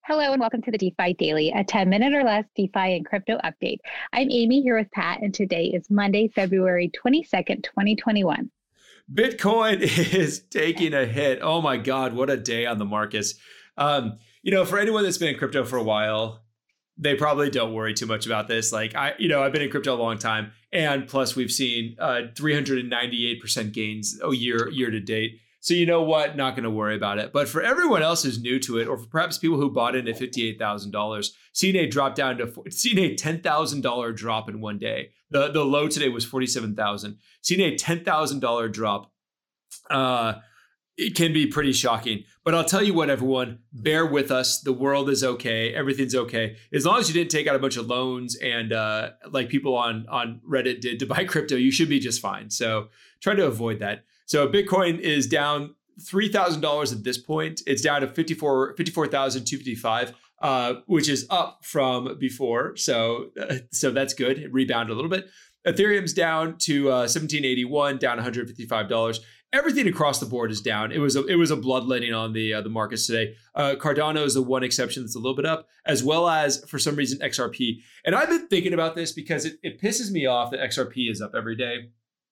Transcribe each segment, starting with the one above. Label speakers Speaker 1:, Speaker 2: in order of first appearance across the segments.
Speaker 1: Hello and welcome to the DeFi Daily, a 10-minute or less DeFi and crypto update. I'm Amy here with Pat, and today is Monday, February 22nd, 2021.
Speaker 2: Bitcoin is taking a hit. Oh my God, what a day on the markets. For anyone that's been in crypto for a while, they probably don't worry too much about this. I've been in crypto a long time, and plus we've seen 398% gains year to date. So you know what? Not going to worry about it. But for everyone else who's new to it, or for perhaps people who bought in at $58,000, seeing a $10,000 drop in one day. The low today was 47,000. Seeing a $10,000 drop, it can be pretty shocking. But I'll tell you what, everyone, bear with us. The world is okay. Everything's okay. As long as you didn't take out a bunch of loans and like people on Reddit did to buy crypto, you should be just fine. So try to avoid that. So Bitcoin is down $3,000 at this point. It's down to 54,255, which is up from before. So that's good. It rebounded a little bit. Ethereum's down to 1781, down $155. Everything across the board is down. It was a bloodletting on the markets today. Cardano is the one exception that's a little bit up, as well as for some reason XRP. And I've been thinking about this because it pisses me off that XRP is up every day.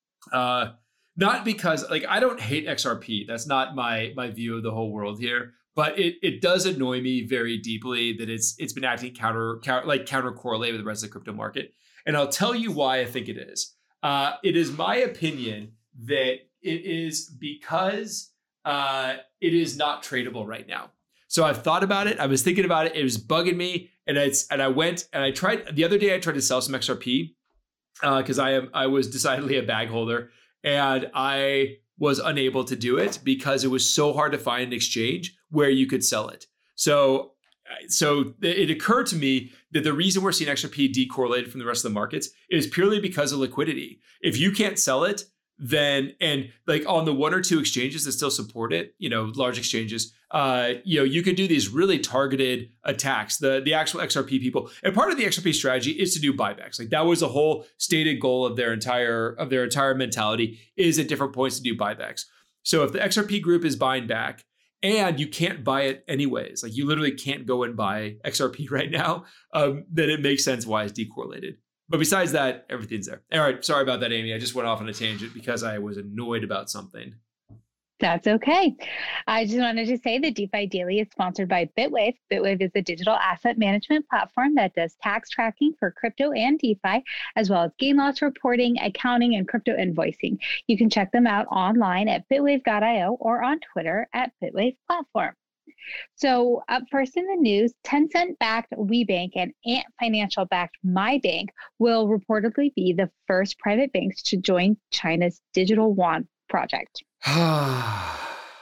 Speaker 2: Not because I don't hate XRP. That's not my view of the whole world here. But it does annoy me very deeply that it's been acting counter correlate with the rest of the crypto market. And I'll tell you why I think it is. It is my opinion that it is because it is not tradable right now. So I've thought about it. I was thinking about it. It was bugging me, and I went and I tried the other day. I tried to sell some XRP because I was decidedly a bag holder, and I was unable to do it because it was so hard to find an exchange where you could sell it. So it occurred to me that the reason we're seeing XRP decorrelated from the rest of the markets is purely because of liquidity. If you can't sell it, then, and like on the one or two exchanges that still support it, large exchanges, you could do these really targeted attacks. The actual XRP people, and part of the XRP strategy is to do buybacks. Like that was the whole stated goal of their entire mentality, is at different points to do buybacks. So if the XRP group is buying back, and you can't buy it anyways, like you literally can't go and buy XRP right now, then it makes sense why it's decorrelated. But besides that, everything's there. All right, sorry about that, Amy. I just went off on a tangent because I was annoyed about something.
Speaker 1: That's okay. I just wanted to say the DeFi Daily is sponsored by Bitwave. Bitwave is a digital asset management platform that does tax tracking for crypto and DeFi, as well as gain loss reporting, accounting, and crypto invoicing. You can check them out online at bitwave.io or on Twitter at Bitwave Platform. So up first in the news, Tencent-backed WeBank and Ant Financial-backed MyBank will reportedly be the first private banks to join China's digital yuan project.
Speaker 2: Ant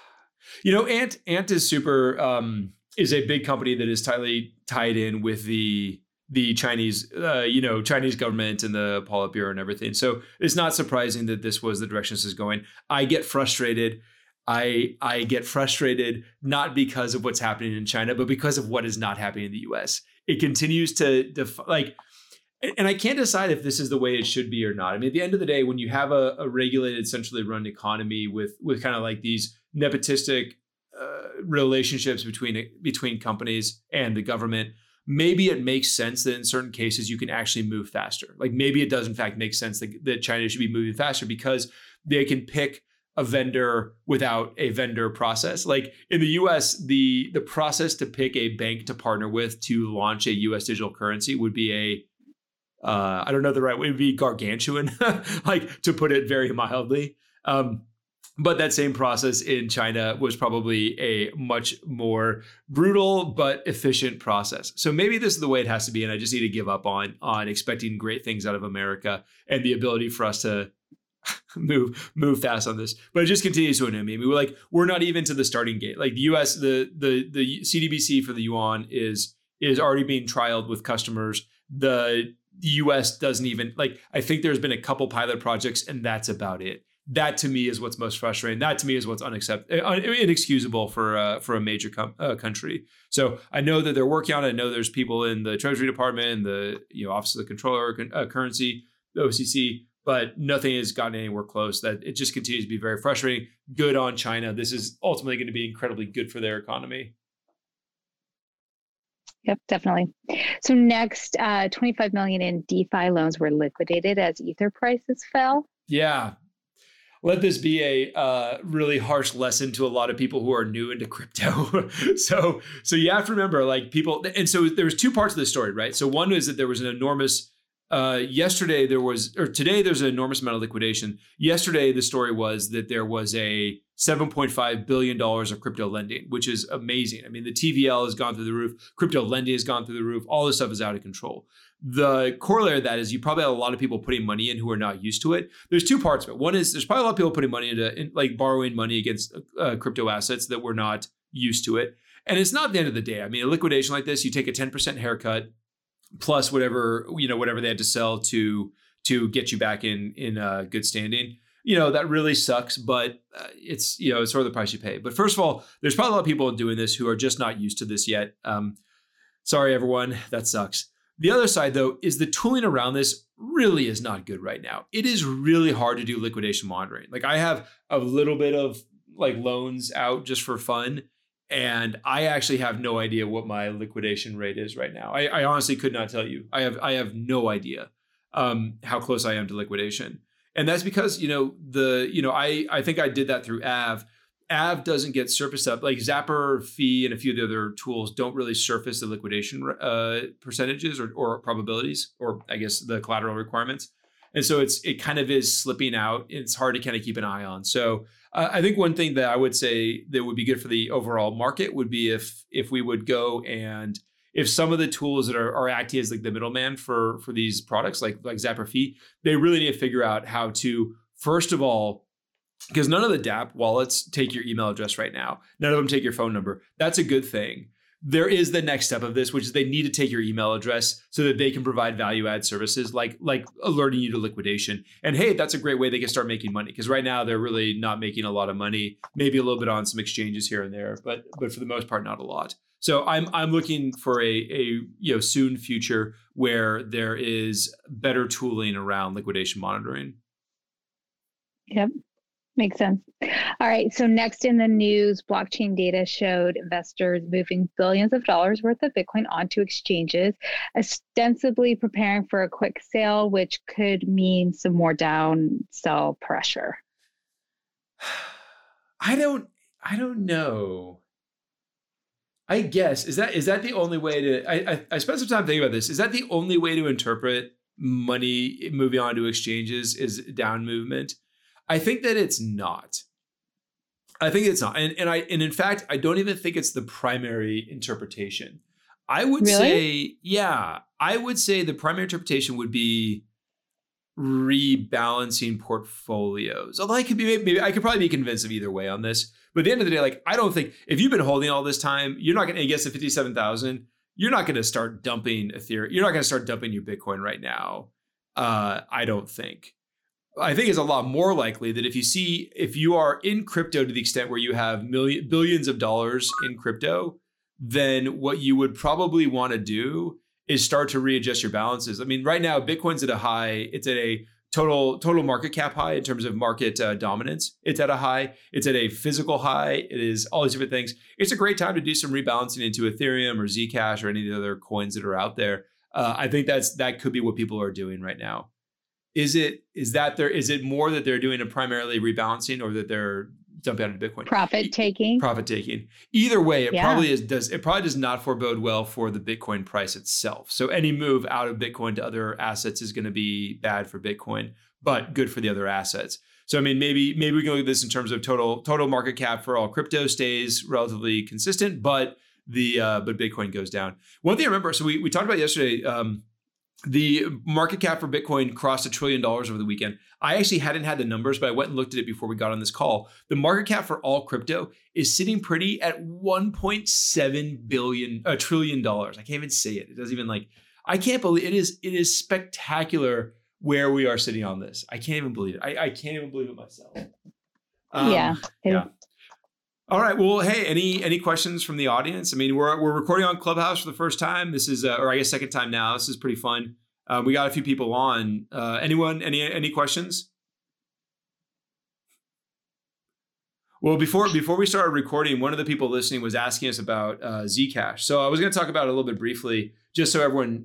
Speaker 2: is is a big company that is tightly tied in with the Chinese government and the Politburo and everything. So it's not surprising that this was the direction this is going. I get frustrated. I get frustrated not because of what's happening in China, but because of what is not happening in the US. It continues to and I can't decide if this is the way it should be or not. I mean, at the end of the day, when you have a regulated, centrally run economy with kind of like these nepotistic relationships between companies and the government, maybe it makes sense that in certain cases you can actually move faster. Like maybe it does in fact make sense that China should be moving faster because they can pick a vendor without a vendor process. Like in the US, the process to pick a bank to partner with to launch a US digital currency would be I don't know the right way, it would be gargantuan, like to put it very mildly. But that same process in China was probably a much more brutal but efficient process. So maybe this is the way it has to be, and I just need to give up on expecting great things out of America and the ability for us to move fast on this. But it just continues to annoy me. I mean, we're not even to the starting gate. Like the US, the CDBC for the yuan is already being trialed with customers. The US doesn't even, I think there's been a couple pilot projects and that's about it. That to me is what's most frustrating. That to me is what's inexcusable for a major country. So I know that they're working on it. I know there's people in the Treasury Department, the Office of the Controller Currency, the OCC, but nothing has gotten anywhere close. That it just continues to be very frustrating. Good on China. This is ultimately going to be incredibly good for their economy.
Speaker 1: Yep, definitely. So next, 25 million in DeFi loans were liquidated as Ether prices fell.
Speaker 2: Yeah. Let this be a really harsh lesson to a lot of people who are new into crypto. so you have to remember, like, people, and so there was two parts of the story, right? So one is that there was an enormous today there's an enormous amount of liquidation. Yesterday, the story was that there was a $7.5 billion of crypto lending, which is amazing. I mean, the TVL has gone through the roof. Crypto lending has gone through the roof. All this stuff is out of control. The corollary of that is you probably have a lot of people putting money in who are not used to it. There's two parts of it. One is there's probably a lot of people putting money into like borrowing money against crypto assets that were not used to it. And it's not the end of the day. I mean, a liquidation like this, you take a 10% haircut plus whatever they had to sell to get you back in good standing. That really sucks, but it's sort of the price you pay. But first of all, there's probably a lot of people doing this who are just not used to this yet. Sorry, everyone, that sucks. The other side, though, is the tooling around this really is not good right now. It is really hard to do liquidation monitoring. Like, I have a little bit of like loans out just for fun, and I actually have no idea what my liquidation rate is right now. I honestly could not tell you. I have no idea how close I am to liquidation. And that's because, I think I did that through Aave. Aave doesn't get surfaced up. Like Zapper, Fee, and a few of the other tools don't really surface the liquidation percentages or probabilities, or I guess the collateral requirements. And so it kind of is slipping out. It's hard to kind of keep an eye on. So I think one thing that I would say that would be good for the overall market would be if we would go and if some of the tools that are acting as like the middleman for these products, like Zapper, Fee, they really need to figure out how to, first of all, because none of the dApp wallets take your email address right now. None of them take your phone number. That's a good thing. There is the next step of this, which is they need to take your email address so that they can provide value add services like alerting you to liquidation. And hey, that's a great way they can start making money, because right now they're really not making a lot of money, maybe a little bit on some exchanges here and there, but for the most part, not a lot. So I'm looking for a soon future where there is better tooling around liquidation monitoring.
Speaker 1: Yep. Makes sense. All right. So next in the news, blockchain data showed investors moving billions of dollars worth of Bitcoin onto exchanges, ostensibly preparing for a quick sale, which could mean some more down sell pressure.
Speaker 2: I don't know. I guess is that the only way to? I spent some time thinking about this. Is that the only way to interpret money moving onto exchanges is down movement? I think that it's not. I think it's not. And in fact, I don't even think it's the primary interpretation. I would say the primary interpretation would be rebalancing portfolios. Although I could probably be convinced of either way on this. But at the end of the day, like, I don't think if you've been holding all this time, you're not going to get to 57,000. You're not going to start dumping Ethereum. You're not going to start dumping your Bitcoin right now. I don't think. I think it's a lot more likely that if you are in crypto to the extent where you have billions of dollars in crypto, then what you would probably want to do is start to readjust your balances. I mean, right now, Bitcoin's at a high. It's at a total market cap high in terms of market dominance. It's at a high. It's at a physical high. It is all these different things. It's a great time to do some rebalancing into Ethereum or Zcash or any of the other coins that are out there. I think that could be what people are doing right now. Is it more that they're doing a primarily rebalancing, or that they're dumping out of Bitcoin?
Speaker 1: Profit taking.
Speaker 2: Either way, it probably does not forebode well for the Bitcoin price itself. So any move out of Bitcoin to other assets is going to be bad for Bitcoin, but good for the other assets. So I mean, maybe we can look at this in terms of total market cap for all crypto stays relatively consistent, but Bitcoin goes down. One thing I remember, so we talked about yesterday. The market cap for Bitcoin crossed $1 trillion over the weekend. I actually hadn't had the numbers, but I went and looked at it before we got on this call. The market cap for all crypto is sitting pretty at $1.7 trillion. I can't even say it. It doesn't even I can't believe it is spectacular where we are sitting on this. I can't even believe it. I can't even believe it myself.
Speaker 1: Yeah.
Speaker 2: All right. Well, hey, any questions from the audience? I mean, we're recording on Clubhouse for the first time. This is, or I guess second time now. This is pretty fun. We got a few people on. Anyone? Any questions? Well, before we started recording, one of the people listening was asking us about Zcash. So I was going to talk about it a little bit briefly, just so everyone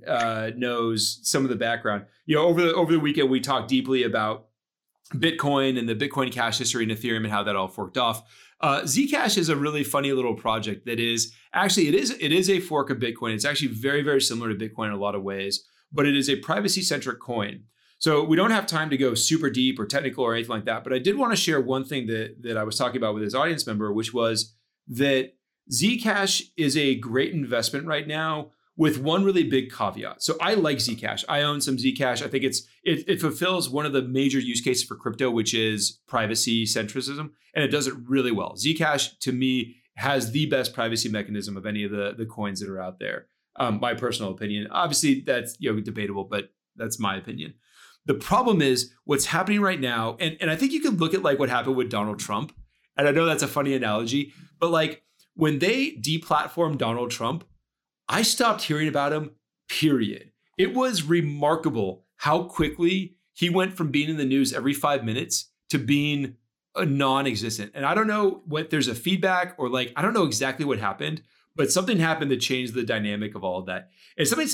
Speaker 2: knows some of the background. Over the weekend, we talked deeply about Bitcoin and the Bitcoin Cash history and Ethereum and how that all forked off. Zcash is a really funny little project that is actually it is a fork of Bitcoin. It's actually very, very similar to Bitcoin in a lot of ways, but it is a privacy-centric coin. So we don't have time to go super deep or technical or anything like that. But I did want to share one thing that I was talking about with this audience member, which was that Zcash is a great investment right now with one really big caveat. So I like Zcash. I own some Zcash. I think it fulfills one of the major use cases for crypto, which is privacy centricism, and it does it really well. Zcash, to me, has the best privacy mechanism of any of the coins that are out there. My personal opinion. Obviously, that's debatable, but that's my opinion. The problem is what's happening right now, and I think you could look at like what happened with Donald Trump, and I know that's a funny analogy, but like when they deplatformed Donald Trump, I stopped hearing about him, period. It was remarkable how quickly he went from being in the news every 5 minutes to being a non-existent. And I don't know what there's a feedback or like, I don't know exactly what happened, but something happened that changed the dynamic of all of that. And so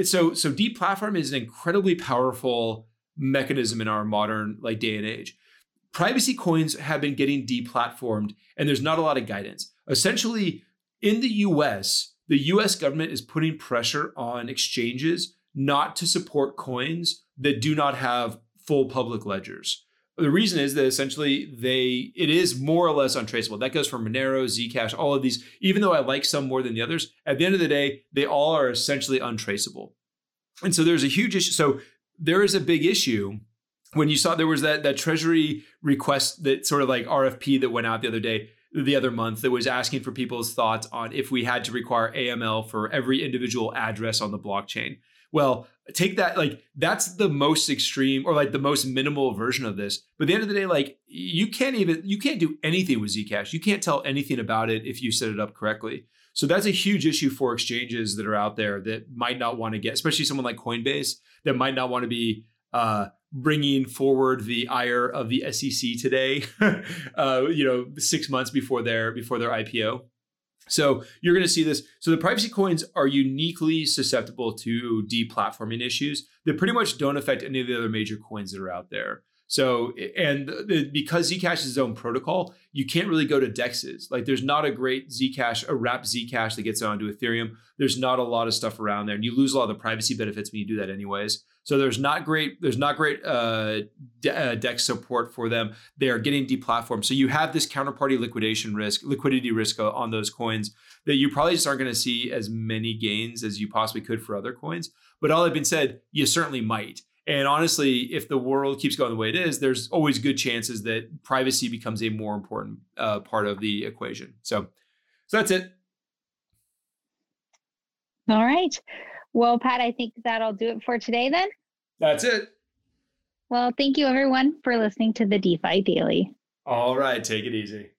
Speaker 2: deplatform is an incredibly powerful mechanism in our modern like day and age. Privacy coins have been getting deplatformed and there's not a lot of guidance. Essentially, in the US government is putting pressure on exchanges not to support coins that do not have full public ledgers. The reason is that essentially it is more or less untraceable. That goes for Monero, Zcash, all of these. Even though I like some more than the others, at the end of the day, they all are essentially untraceable. And so there's a huge issue. So there is a big issue when you saw there was that Treasury request, that sort of like RFP that went out the other month that was asking for people's thoughts on if we had to require AML for every individual address on the blockchain. Well, take that, like that's the most extreme or like the most minimal version of this. But at the end of the day, like you can't do anything with Zcash. You can't tell anything about it if you set it up correctly. So that's a huge issue for exchanges that are out there that might not want to get, especially someone like Coinbase that might not want to be bringing forward the ire of the SEC today, 6 months before their IPO. So you're going to see this. So the privacy coins are uniquely susceptible to deplatforming issues that pretty much don't affect any of the other major coins that are out there. So, because Zcash is its own protocol, you can't really go to DEXs. Like there's not a great Zcash, a wrapped Zcash that gets onto Ethereum. There's not a lot of stuff around there, and you lose a lot of the privacy benefits when you do that anyways. So there's not great DEX support for them. They are getting deplatformed. So you have this counterparty liquidity risk on those coins that you probably just aren't going to see as many gains as you possibly could for other coins. But all that being said, you certainly might. And honestly, if the world keeps going the way it is, there's always good chances that privacy becomes a more important part of the equation. So that's it.
Speaker 1: All right. Well, Pat, I think that'll do it for today then.
Speaker 2: That's it.
Speaker 1: Well, thank you everyone for listening to the DeFi Daily.
Speaker 2: All right. Take it easy.